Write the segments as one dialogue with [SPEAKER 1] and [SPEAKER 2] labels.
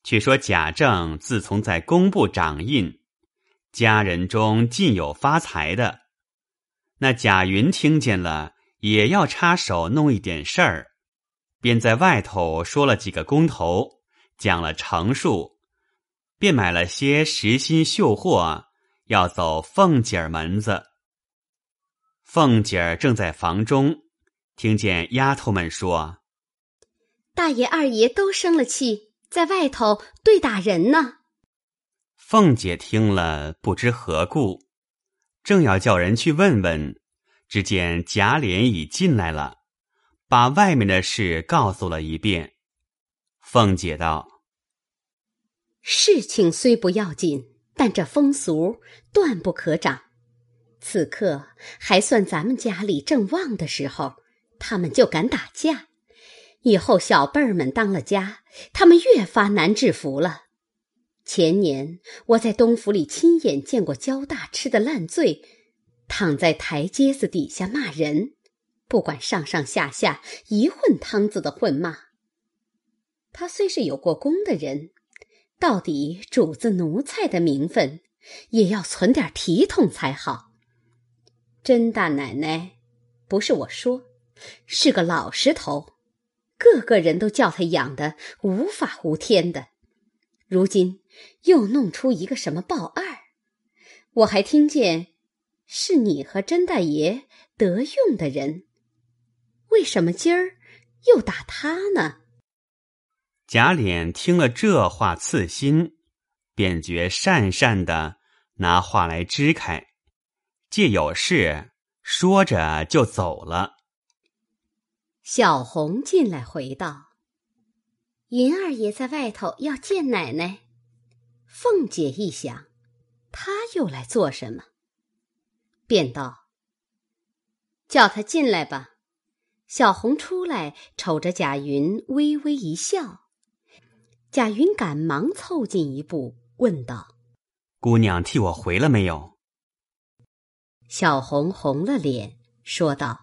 [SPEAKER 1] 却说贾政自从在工部掌印，家人中尽有发财的。那贾云听见了，也要插手弄一点事儿，便在外头说了几个工头，讲了成数，便买了些实心绣货，要走凤姐儿门子。凤姐儿正在房中，听见丫头们说：
[SPEAKER 2] 大爷二爷都生了气，在外头对打人呢。
[SPEAKER 1] 凤姐听了不知何故，正要叫人去问问，只见贾琏已进来了，把外面的事告诉了一遍。凤姐道：
[SPEAKER 2] 事情虽不要紧，但这风俗断不可长。此刻还算咱们家里正旺的时候，他们就敢打架，以后小辈儿们当了家，他们越发难制服了。前年我在东府里亲眼见过焦大吃的烂醉，躺在台阶子底下骂人，不管上上下下一混汤子的混骂。他虽是有过功的人，到底主子奴才的名分，也要存点体统才好。甄大奶奶不是我说，是个老实头，个个人都叫他养得无法无天的。如今又弄出一个什么鲍二，我还听见是你和甄大爷得用的人，为什么今儿又打他呢？
[SPEAKER 1] 贾琏听了这话刺心，便觉讪讪的拿话来支开，借有事说着就走了。
[SPEAKER 2] 小红进来回道：云二爷在外头要见奶奶。凤姐一想，他又来做什么？便道：叫他进来吧。小红出来，瞅着贾云微微一笑。贾云赶忙凑近一步，问道：
[SPEAKER 1] 姑娘替我回了没有？
[SPEAKER 2] 小红红了脸，说道：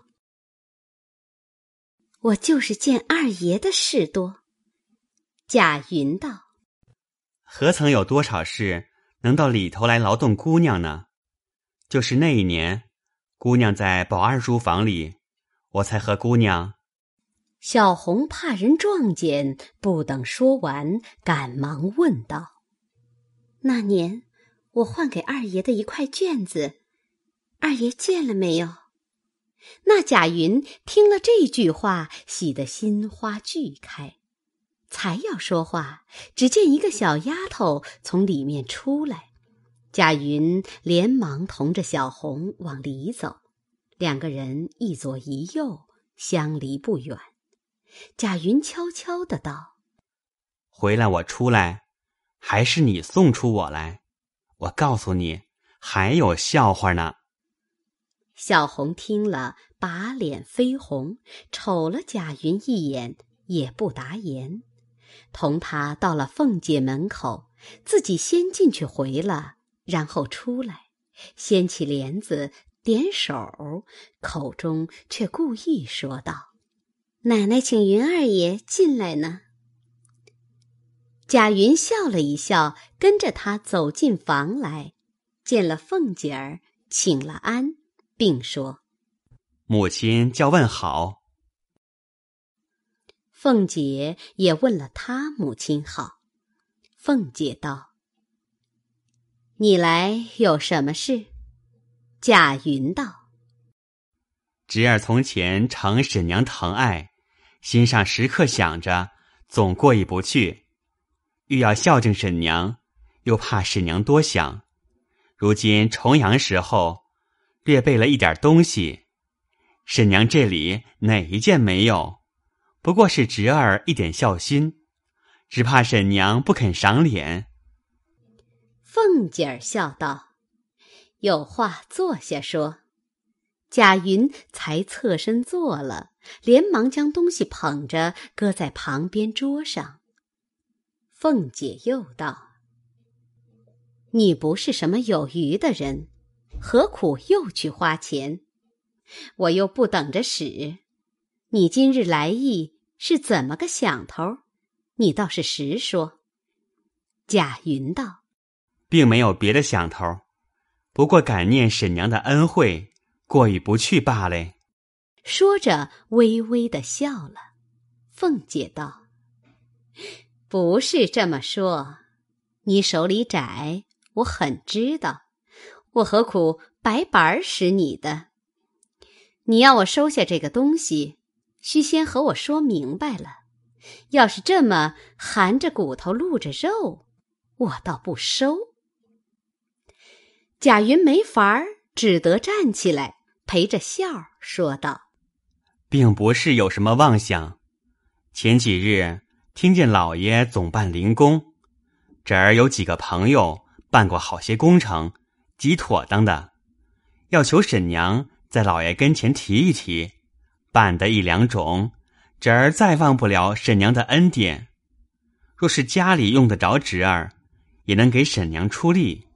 [SPEAKER 2] 我就是见二爷的事多。贾云道：
[SPEAKER 1] 何曾有多少事能到里头来劳动姑娘呢？就是那一年，姑娘在宝二书房里，我才和姑娘。
[SPEAKER 2] 小红怕人撞见，不等说完，赶忙问道：那年我换给二爷的一块卷子，二爷见了没有？那贾云听了这句话，喜得心花俱开，才要说话，只见一个小丫头从里面出来，贾云连忙同着小红往里走，两个人一左一右，相离不远。贾云悄悄地道：
[SPEAKER 1] 回来我出来，还是你送出我来？我告诉你，还有笑话呢。
[SPEAKER 2] 小红听了，把脸绯红，瞅了贾云一眼，也不答言，同他到了凤姐门口，自己先进去回了，然后出来，掀起帘子，点手，口中却故意说道：奶奶请云二爷进来呢。贾云笑了一笑，跟着他走进房来，见了凤姐儿，请了安，并说：
[SPEAKER 1] 母亲叫问好。
[SPEAKER 2] 凤姐也问了她母亲好。凤姐道：你来有什么事？贾云道：
[SPEAKER 1] 侄儿从前承婶娘疼爱，心上时刻想着，总过意不去，欲要孝敬婶娘，又怕婶娘多想。如今重阳时候，略备了一点东西，婶娘这里哪一件没有？不过是侄儿一点孝心，只怕婶娘不肯赏脸。
[SPEAKER 2] 凤姐儿笑道：有话坐下说。贾云才侧身坐了，连忙将东西捧着搁在旁边桌上。凤姐又道：你不是什么有余的人，何苦又去花钱？我又不等着使，你今日来意是怎么个想头？你倒是实说。 贾云道：
[SPEAKER 1] 并没有别的想头，不过感念婶娘的恩惠，过意不去罢了。
[SPEAKER 2] 说着微微地笑了。凤姐道：不是这么说，你手里窄，我很知道，我何苦白板使你的？你要我收下这个东西，须先和我说明白了。要是这么含着骨头露着肉，我倒不收。贾云没法儿，只得站起来，陪着笑说道：
[SPEAKER 1] 并不是有什么妄想，前几日听见老爷总办灵工，这儿有几个朋友办过好些工程，极妥当的，要求婶娘在老爷跟前提一提，办得一两种，这儿再忘不了婶娘的恩典。若是家里用得着侄儿，也能给婶娘出力。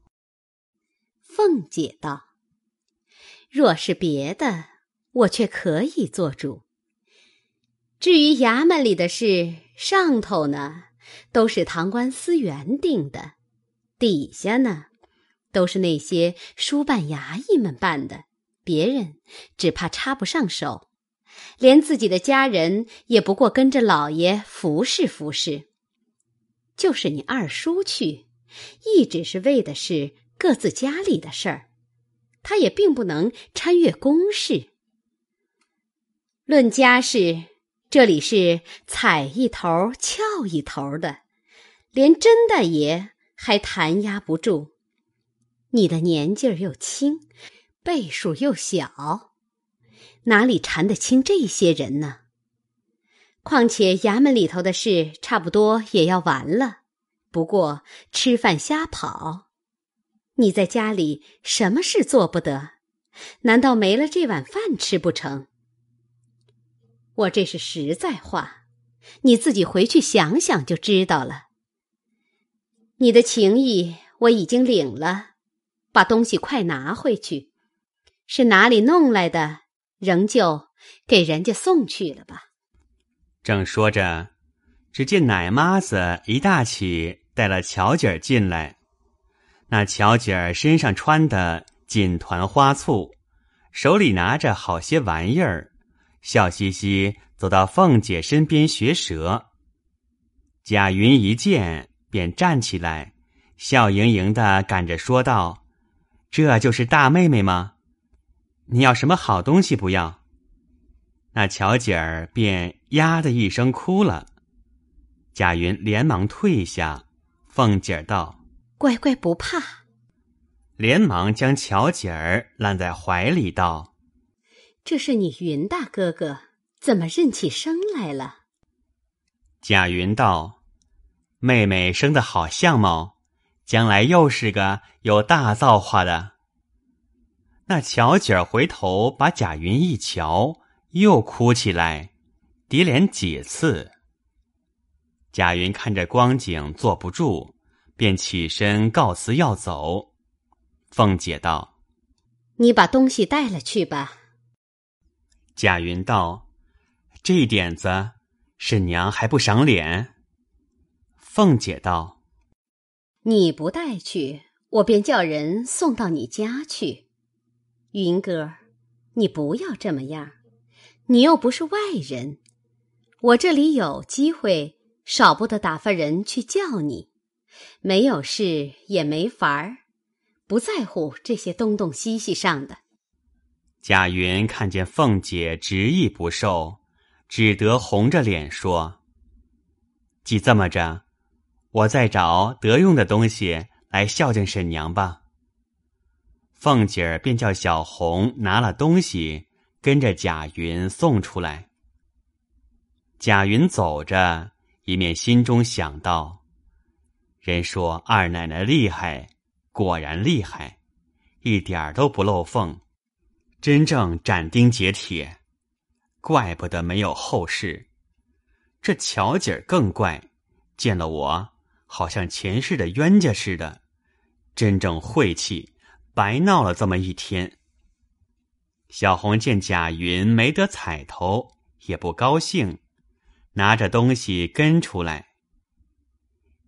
[SPEAKER 2] 凤姐道：若是别的，我却可以做主。至于衙门里的事，上头呢都是堂官司员定的，底下呢都是那些书办衙役们办的，别人只怕插不上手，连自己的家人也不过跟着老爷服侍服侍。就是你二叔去，一直是为的是各自家里的事儿，他也并不能参阅公事。论家事，这里是踩一头翘一头的，连真大爷还弹压不住。你的年纪儿又轻，辈数又小，哪里缠得清这些人呢？况且衙门里头的事差不多也要完了，不过吃饭瞎跑。你在家里什么事做不得？难道没了这碗饭吃不成？我这是实在话，你自己回去想想就知道了。你的情意我已经领了，把东西快拿回去，是哪里弄来的，仍旧给人家送去了吧。
[SPEAKER 1] 正说着，只见奶妈子一大起带了巧姐儿进来。那巧姐儿身上穿的锦团花簇，手里拿着好些玩意儿，笑嘻嘻走到凤姐身边学舌。贾云一见便站起来，笑盈盈地赶着说道：这就是大妹妹吗？你要什么好东西不要？那巧姐儿便呀的一声哭了。贾云连忙退下，凤姐儿道：
[SPEAKER 2] 乖乖不怕。
[SPEAKER 1] 连忙将巧姐儿揽在怀里道：
[SPEAKER 2] 这是你云大哥哥，怎么认起声来了？
[SPEAKER 1] 贾云道：妹妹生得好相貌，将来又是个有大造化的。那巧姐儿回头把贾云一瞧，又哭起来，叠连几次。贾云看着光景坐不住，便起身告辞要走。凤姐道：
[SPEAKER 2] 你把东西带了去吧。
[SPEAKER 1] 贾云道：这点子婶娘还不赏脸？凤姐道：
[SPEAKER 2] 你不带去，我便叫人送到你家去。云哥，你不要这么样，你又不是外人，我这里有机会，少不得打发人去叫你，没有事也没法儿，不在乎这些东东西西上的。
[SPEAKER 1] 贾云看见凤姐执意不受，只得红着脸说：既这么着，我再找得用的东西来孝敬婶娘吧。凤姐儿便叫小红拿了东西，跟着贾云送出来。贾云走着，一面心中想到：人说二奶奶厉害，果然厉害，一点儿都不漏缝，真正斩钉截铁，怪不得没有后事。这巧姐儿更怪，见了我好像前世的冤家似的，真正晦气，白闹了这么一天。小红见贾云没得彩头，也不高兴，拿着东西跟出来。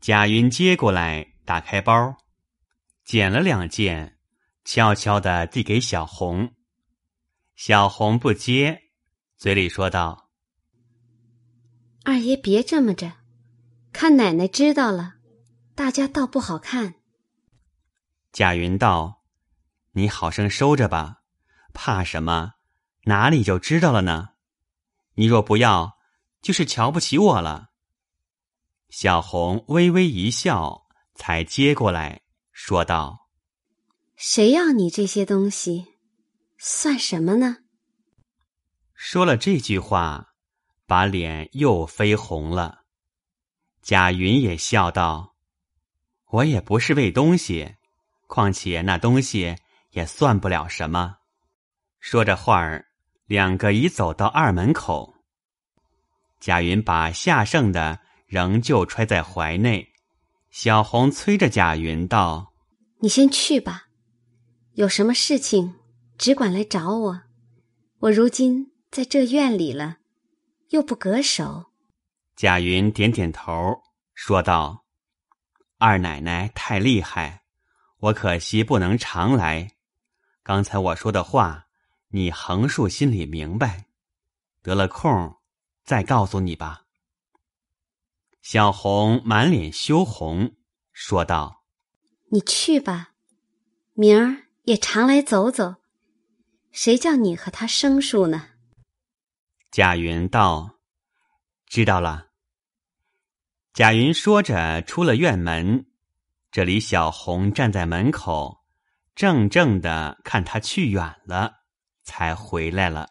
[SPEAKER 1] 贾云接过来，打开包，捡了2件，悄悄地递给小红。小红不接，嘴里说道：
[SPEAKER 2] 二爷别这么着，看奶奶知道了，大家倒不好看。
[SPEAKER 1] 贾云道：你好生收着吧，怕什么？哪里就知道了呢？你若不要，就是瞧不起我了。小红微微一笑，才接过来，说道：
[SPEAKER 2] 谁要你这些东西，算什么呢？
[SPEAKER 1] 说了这句话，把脸又绯红了。贾云也笑道：我也不是为东西，况且那东西也算不了什么。说着话儿，2个已走到2门口。贾云把下剩的仍旧揣在怀内，小红催着贾云道：
[SPEAKER 2] 你先去吧，有什么事情只管来找我，我如今在这院里了，又不隔手。
[SPEAKER 1] 贾云点点头，说道：二奶奶太厉害，我可惜不能常来。刚才我说的话，你横竖心里明白，得了空再告诉你吧。小红满脸羞红，说道：
[SPEAKER 2] 你去吧，明儿也常来走走，谁叫你和他生疏呢？
[SPEAKER 1] 贾云道：知道了。贾云说着出了院门，这里小红站在门口，怔怔地看他去远了，才回来了。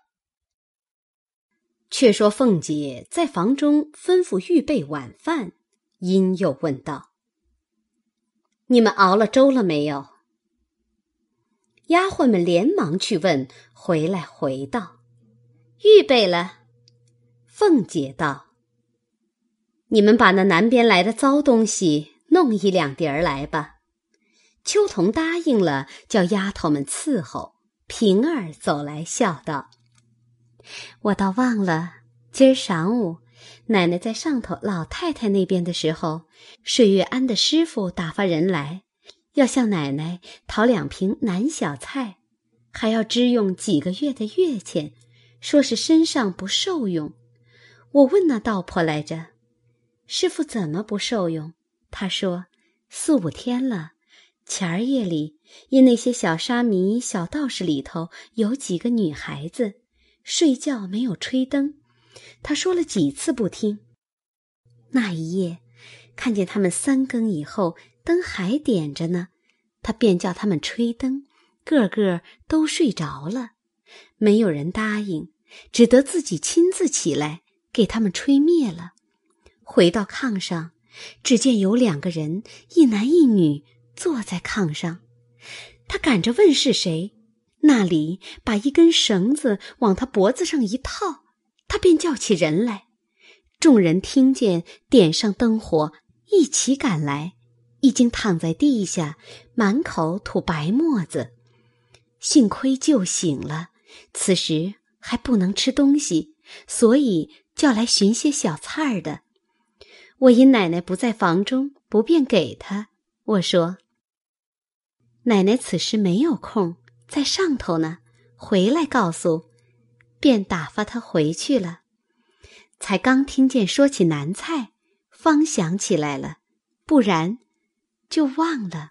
[SPEAKER 2] 却说凤姐在房中吩咐预备晚饭，因又问道：你们熬了粥了没有？丫鬟们连忙去问，回来回道：预备了。凤姐道：你们把那南边来的糟东西弄1、2碟儿来吧。秋桐答应了，叫丫头们伺候。平儿走来笑道：我倒忘了，今儿晌午奶奶在上头老太太那边的时候，水月庵的师傅打发人来，要向奶奶讨2瓶南小菜，还要支用几个月的月钱，说是身上不受用。我问那道婆来着，师傅怎么不受用？他说4、5天了，前儿夜里因那些小沙弥小道士里头有几个女孩子睡觉没有吹灯，他说了几次不听。那一夜看见他们3更以后灯还点着呢，他便叫他们吹灯，个个都睡着了，没有人答应，只得自己亲自起来给他们吹灭了。回到炕上，只见有2个人，一男一女坐在炕上。他赶着问是谁，那里把一根绳子往他脖子上一套，他便叫起人来。众人听见点上灯火，一起赶来，已经躺在地下，满口吐白沫子。幸亏救醒了，此时还不能吃东西，所以叫来寻些小菜的。我因奶奶不在房中，不便给他。我说奶奶此时没有空，在上头呢，回来告诉，便打发他回去了。才刚听见说起南菜，方想起来了，不然就忘了。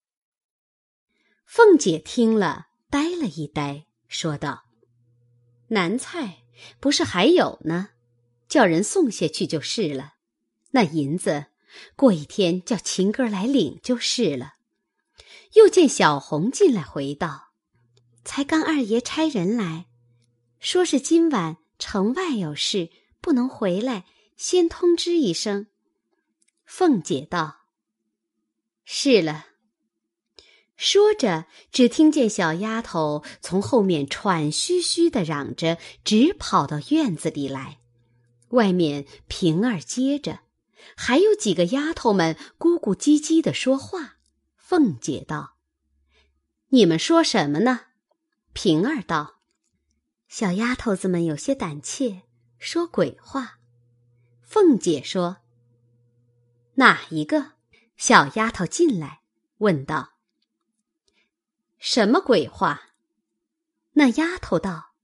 [SPEAKER 2] 凤姐听了，呆了一呆，说道：南菜不是还有呢，叫人送下去就是了。那银子过1天叫秦哥来领就是了。又见小红进来回道：才刚二爷差人来，说是今晚城外有事，不能回来，先通知一声。凤姐道：是了。说着，只听见小丫头从后面喘吁吁地嚷着，直跑到院子里来。外面平儿接着，还有几个丫头们咕咕唧唧地说话。凤姐道：你们说什么呢？平儿道：小丫头子们有些胆怯，说鬼话。凤姐说： 哪一个？小丫头进来，问道。什么鬼话？那丫头道。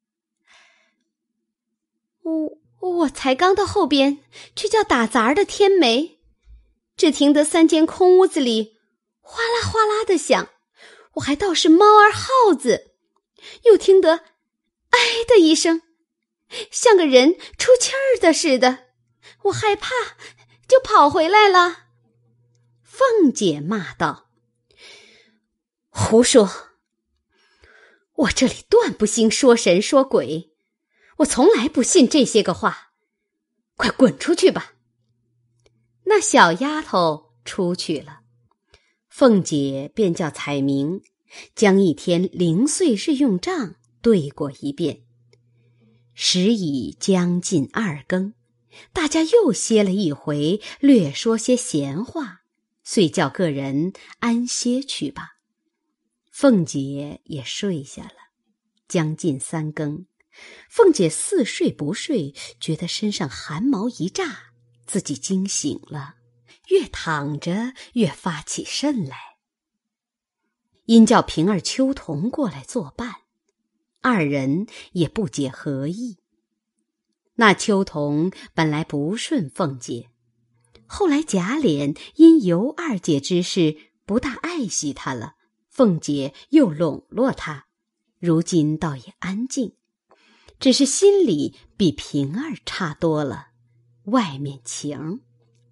[SPEAKER 2] 我才刚到后边去叫打杂的添煤，只听得3间空屋子里哗啦哗啦的响，我还倒是猫儿耗子，又听得哎的一声，像个人出气儿的似的，我害怕就跑回来了。凤姐骂道：胡说！我这里断不兴说神说鬼，我从来不信这些个话，快滚出去吧。那小丫头出去了，凤姐便叫彩明将一天零碎日用账对过一遍。时已将近2更，大家又歇了一回，略说些闲话，遂叫个人安歇去吧。凤姐也睡下了。将近3更，凤姐似睡不睡，觉得身上寒毛一炸，自己惊醒了，越躺着越发起甚来。因叫平儿、秋桐过来作伴，2人也不解何意。那秋桐本来不顺凤姐，后来贾琏因尤二姐之事不大爱惜她了，凤姐又笼络她，如今倒也安静，只是心里比平儿差多了，外面情。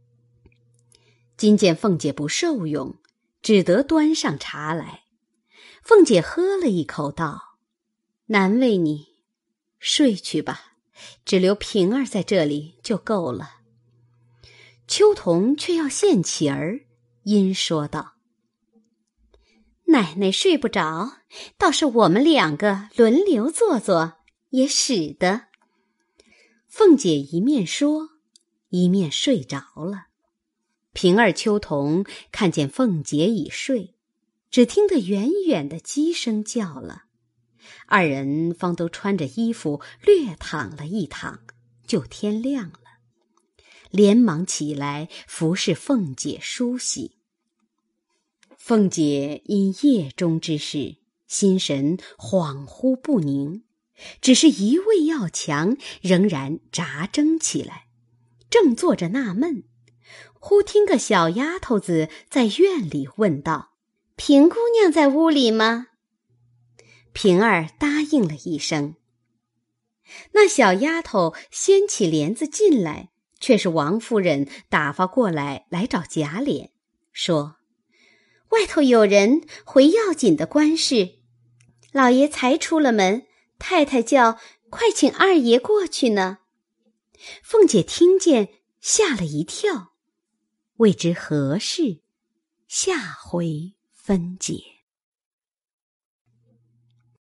[SPEAKER 2] 今见凤姐不受用，只得端上茶来。凤姐喝了一口道：难为你，睡去吧，只留平儿在这里就够了。秋桐却要献起儿，因说道：奶奶睡不着，倒是我们2个轮流坐坐，也使得。凤姐一面说，一面睡着了。平儿、秋桐看见凤姐已睡，只听得远远的鸡声叫了，2人方都穿着衣服略躺了一躺，就天亮了，连忙起来服侍凤姐梳洗。凤姐因夜中之事，心神恍惚不宁，只是一味要强，仍然扎争起来。正坐着纳闷，忽听个小丫头子在院里问道：平姑娘在屋里吗？平儿答应了一声。那小丫头掀起帘子进来，却是王夫人打发过来找贾琏，说外头有人回要紧的官事，老爷才出了门，太太叫快请2爷过去呢。凤姐听见吓了一跳，未知何事，下回分解。